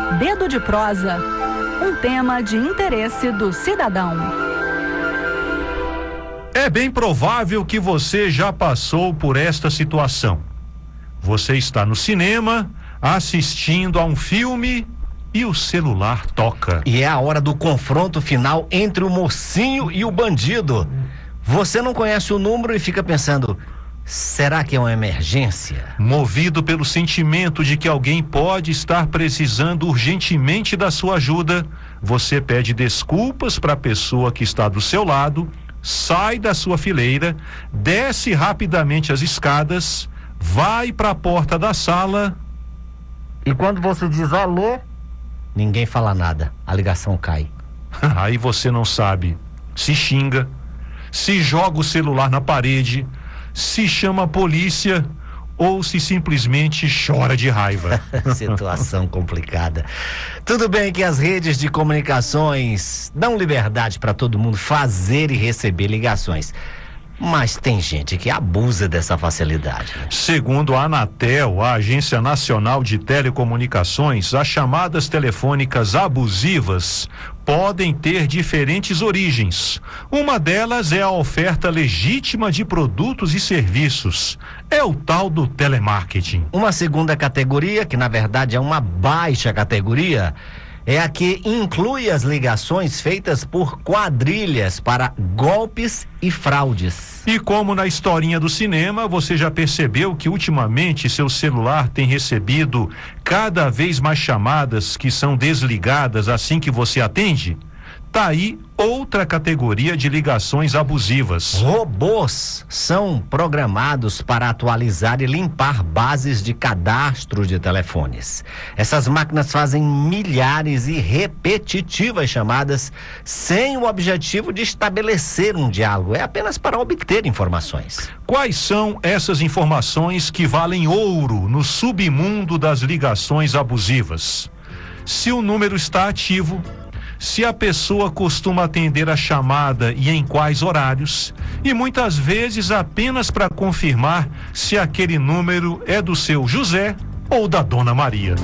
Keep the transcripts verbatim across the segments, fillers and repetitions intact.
Dedo de prosa, um tema de interesse do cidadão. É bem provável que você já passou por esta situação. Você está no cinema, assistindo a um filme e o celular toca. E é a hora do confronto final entre o mocinho e o bandido. Você não conhece o número e fica pensando, será que é uma emergência? Movido pelo sentimento de que alguém pode estar precisando urgentemente da sua ajuda, você pede desculpas para a pessoa que está do seu lado, sai da sua fileira, desce rapidamente as escadas, vai para a porta da sala. E quando você diz alô, ninguém fala nada, a ligação cai. Aí você não sabe se xinga, se joga o celular na parede, se chama a polícia ou se simplesmente chora de raiva. Situação complicada. Tudo bem que as redes de comunicações dão liberdade para todo mundo fazer e receber ligações, mas tem gente que abusa dessa facilidade. Segundo a Anatel, a Agência Nacional de Telecomunicações, as chamadas telefônicas abusivas podem ter diferentes origens. Uma delas é a oferta legítima de produtos e serviços. É o tal do telemarketing. Uma segunda categoria, que na verdade é uma baixa categoria, é a que inclui as ligações feitas por quadrilhas para golpes e fraudes. E como na historinha do cinema, você já percebeu que ultimamente seu celular tem recebido cada vez mais chamadas que são desligadas assim que você atende? Tá aí outra categoria de ligações abusivas. Robôs são programados para atualizar e limpar bases de cadastro de telefones. Essas máquinas fazem milhares e repetitivas chamadas sem o objetivo de estabelecer um diálogo, é apenas para obter informações. Quais são essas informações que valem ouro no submundo das ligações abusivas? Se o número está ativo, se a pessoa costuma atender a chamada e em quais horários, e muitas vezes apenas para confirmar se aquele número é do seu José ou da Dona Maria.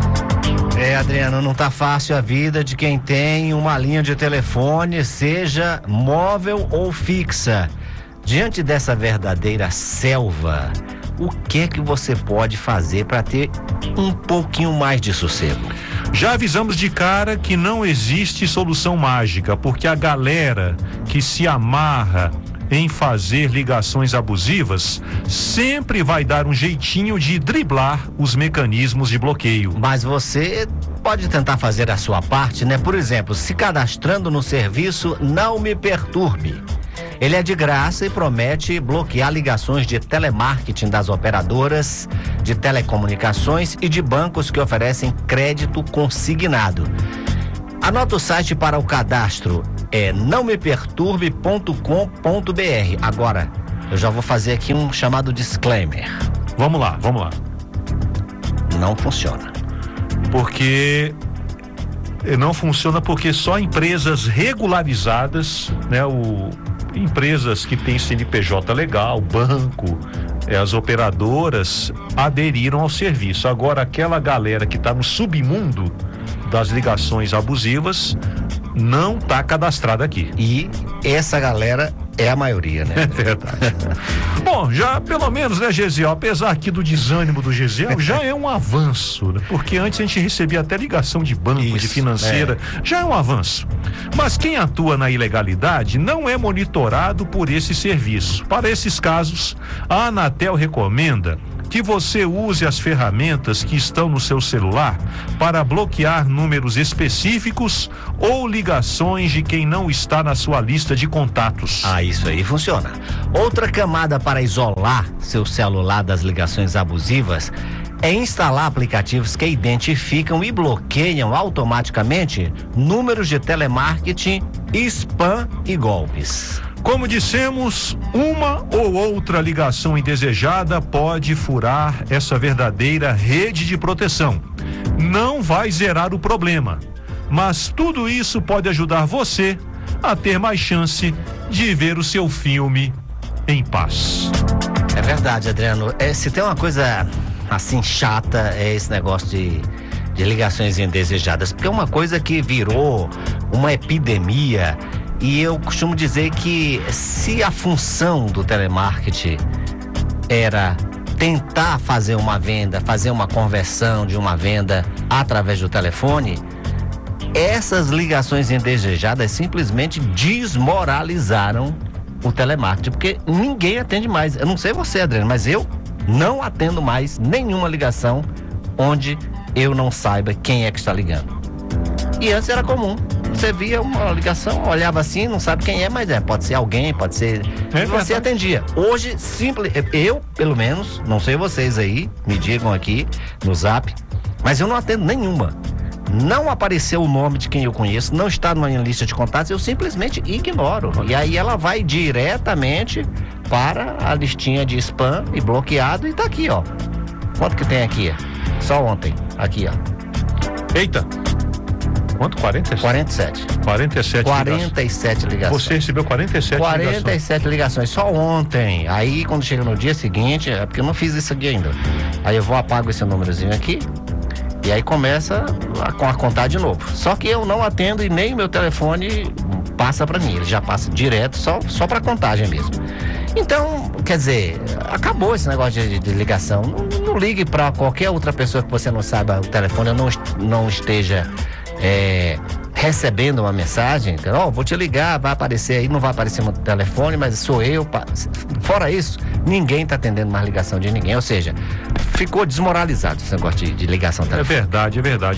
É, Adriano, não tá fácil a vida de quem tem uma linha de telefone, seja móvel ou fixa. Diante dessa verdadeira selva, o que é que você pode fazer para ter um pouquinho mais de sossego? Já avisamos de cara que não existe solução mágica, porque a galera que se amarra em fazer ligações abusivas sempre vai dar um jeitinho de driblar os mecanismos de bloqueio. Mas você pode tentar fazer a sua parte, né? Por exemplo, se cadastrando no serviço Não Me Perturbe. Ele é de graça e promete bloquear ligações de telemarketing das operadoras de telecomunicações e de bancos que oferecem crédito consignado. Anota o site para o cadastro, é não me perturbe ponto com ponto b r. Agora, eu já vou fazer aqui um chamado disclaimer. Vamos lá, vamos lá. Não funciona. Porque não funciona porque só empresas regularizadas, né, o empresas que têm C N P J legal, banco, eh, as operadoras aderiram ao serviço. Agora, aquela galera que está no submundo das ligações abusivas não está cadastrada aqui. E essa galera é a maioria, né? É verdade. Bom, já pelo menos, né, Gesiel, apesar aqui do desânimo do Gesiel, já é um avanço, né? Porque antes a gente recebia até ligação de banco, Isso, de financeira, é. já é um avanço. Mas quem atua na ilegalidade não é monitorado por esse serviço. Para esses casos, a Anatel recomenda que você use as ferramentas que estão no seu celular para bloquear números específicos ou ligações de quem não está na sua lista de contatos. Ah, isso aí funciona. Outra camada para isolar seu celular das ligações abusivas é instalar aplicativos que identificam e bloqueiam automaticamente números de telemarketing, spam e golpes. Como dissemos, uma ou outra ligação indesejada pode furar essa verdadeira rede de proteção. Não vai zerar o problema, mas tudo isso pode ajudar você a ter mais chance de ver o seu filme em paz. É verdade, Adriano. É, se tem uma coisa assim chata, é esse negócio de de ligações indesejadas, porque é uma coisa que virou uma epidemia. E eu costumo dizer que se a função do telemarketing era tentar fazer uma venda, fazer uma conversão de uma venda através do telefone, essas ligações indesejadas simplesmente desmoralizaram o telemarketing, porque ninguém atende mais. Eu não sei você, Adriano, mas eu não atendo mais nenhuma ligação onde eu não saiba quem é que está ligando. E antes era comum. Você via uma ligação, olhava assim, não sabe quem é, mas é, pode ser alguém, pode ser... É, e você é, atendia. Hoje, simples, eu, pelo menos, não sei vocês aí, me digam aqui no Zap, mas eu não atendo nenhuma. Não apareceu o nome de quem eu conheço, não está numa lista de contatos, eu simplesmente ignoro. E aí ela vai diretamente para a listinha de spam e bloqueado e tá aqui, ó. Quanto que tem aqui? Só ontem, aqui, ó. Eita! Quanto? quarenta e sete? quarenta e sete. quarenta e sete quarenta e sete ligações. Você recebeu quarenta e sete ligações? quarenta e sete ligações, só ontem. Aí quando chega no dia seguinte, é porque eu não fiz isso aqui ainda. Aí eu vou apago esse númerozinho aqui e aí começa a, a contar de novo. Só que eu não atendo e nem meu telefone passa pra mim, ele já passa direto, só, só pra contagem mesmo. Então, quer dizer, acabou esse negócio de, de ligação. Não, não ligue pra qualquer outra pessoa que você não saiba o telefone, não, não esteja é, recebendo uma mensagem. Ó, oh, vou te ligar, vai aparecer aí, não vai aparecer no telefone, mas sou eu. Fora isso, ninguém tá atendendo mais ligação de ninguém. Ou seja, ficou desmoralizado esse negócio de, de ligação telefônica. É verdade, é verdade.